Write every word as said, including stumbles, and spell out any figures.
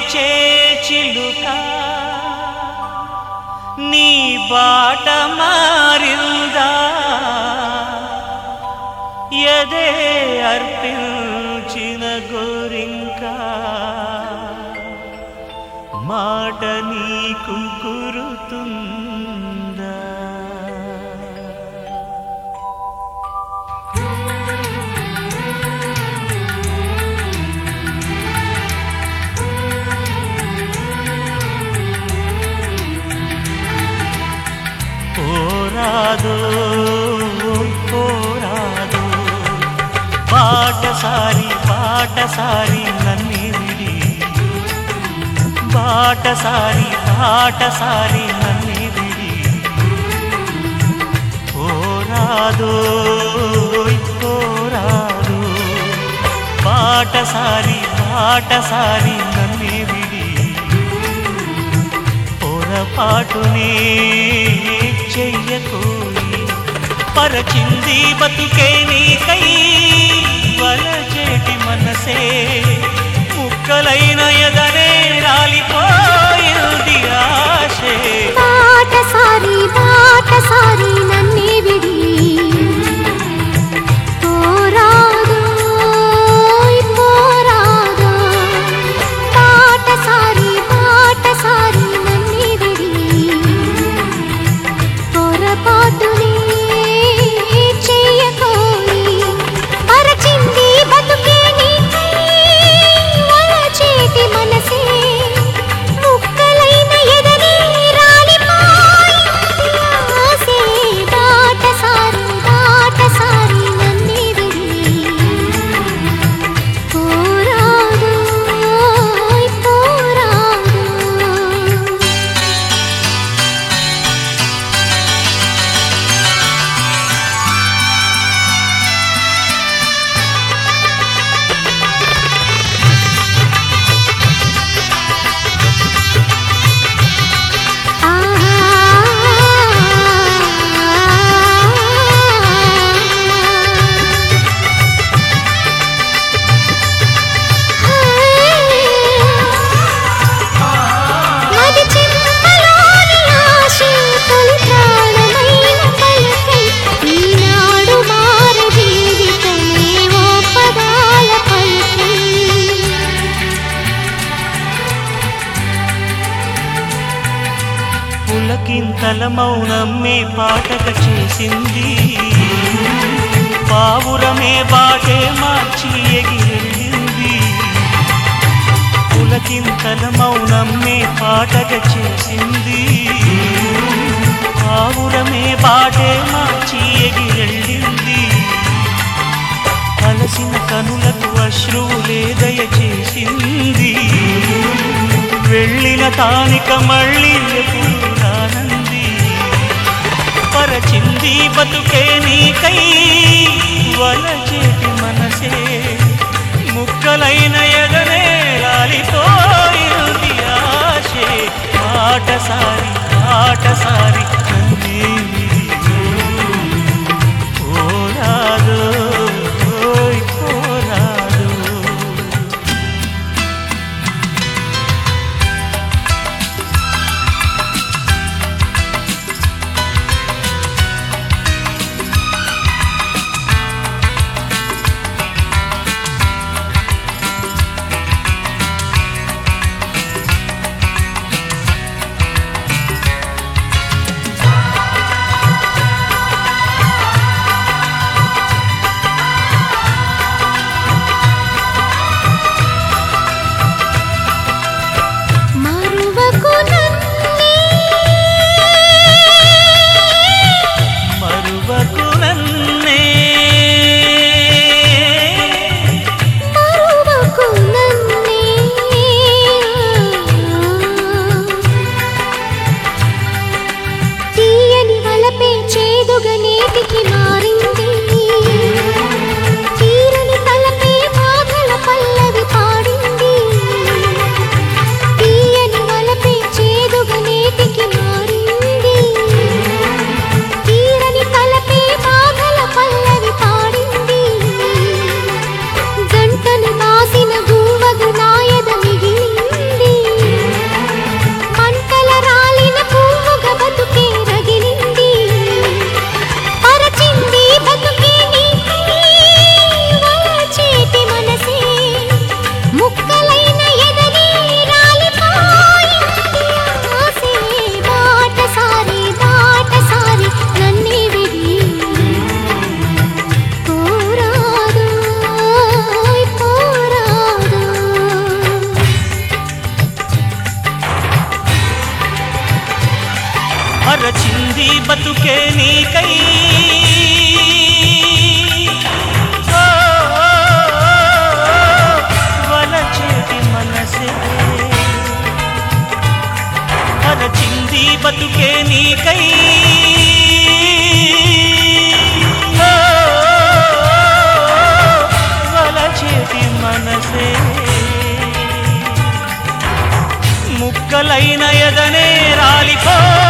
పిలిచే చిలుక నీ బాట మారిందా ఎదే అర్పించిన గోరింక మాట నీకు గురుతుందా పోరాదు పోరాదు బాటసారి బాటసారి నన్ను విడి బాటసారి బాటసారి నన్ను విడి పోరాదు పోరాదు బాటసారి బాటసారి నన్ను విడి పొరపాటునే చెయ్యకోయి పరచింది బతుకే నీకై వలచేటి మనసే ముక్కలైన ఎదనే రాలిపోయింది ఆశే బాటసారి బాటసారి నన్నే విడి పోరాదు పోరాదు బాటసారి బాటసారి నన్నే విడి పొరపాటునే చెయ్యకోయి పరచింది బతుకే నీకై వలచేటి మనసే ముక్కలైన ఎదనే రాలిపోయింది ఆశే బాటసారి బాటసారి నన్నే విడి పోరాదు పోరాదు మది చింతలోని ఆశే తొలి ప్రాణమైన పలకై ఈనాడు మారు జీవితమే ఓ పదాల పలకై పులకింతల మౌనమ్మే పాటక చేసింది పావురమే బాటే మార్చి ఎగిరెళ్ళింది పులకింతల మౌనమ్మే పాటక చేసింది పావురమే బాటే మార్చి ఎగిరెళ్ళింది అలసిన కనులకు అశ్రువులే దయచేసింది వెళ్ళిన తానిక మళ్ళీ ఎప్పుడు రానంది పరచింది బతుకే నీకై వలచేటి మనసే ముక్కలైన ఎదనే రాలిపోయింది ఆశే బాటసారి బాటసారి నన్నే విడి పోరాదు పోరాదు మరచింది బతుకే నీకై ఓ, వలచేటి మనసే మరచింది బతుకే నీకై ఓ, వలచేటి మనసే ముక్కలైన ఎదనే రాలిపో